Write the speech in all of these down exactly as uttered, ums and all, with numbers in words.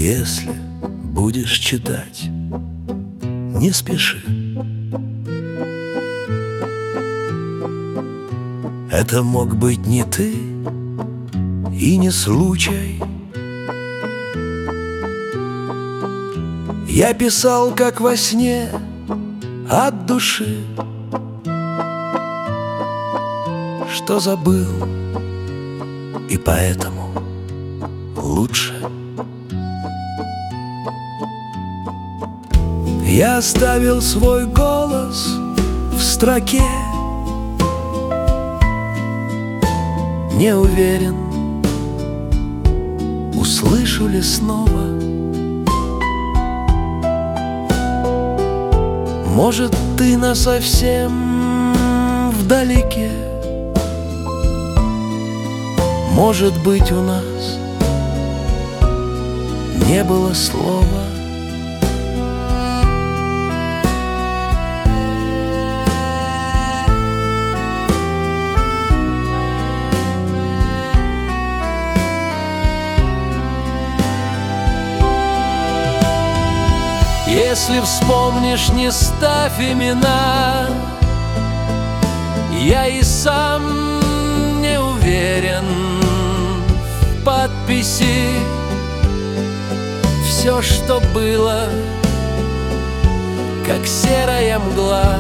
Если будешь читать, не спеши. Это мог быть не ты и не случай. Я писал, как во сне, от души, что забыл, и поэтому лучше. Я оставил свой голос в строке, не уверен, услышу ли снова. Может, ты насовсем вдалеке. Может быть, у нас не было слова. Если вспомнишь, не ставь имена. Я и сам не уверен в подписи. Все, что было, как серая мгла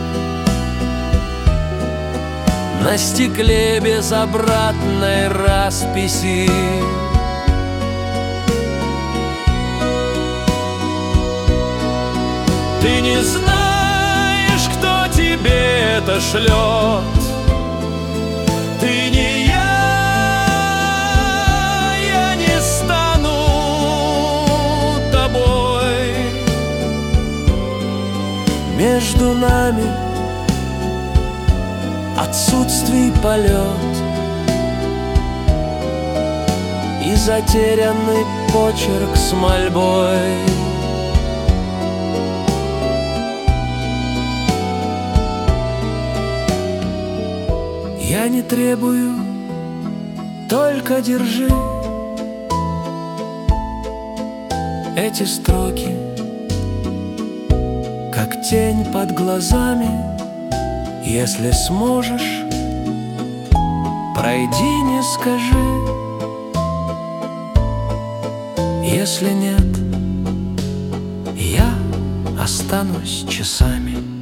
на стекле без обратной расписи. Ты не знаешь, кто тебе это шлет. Ты не я, я не стану тобой. Между нами отсутствий полет и затерянный почерк с мольбой. Я не требую, только держи эти строки, как тень под глазами. Если сможешь, пройди, не скажи. Если нет, я останусь часами.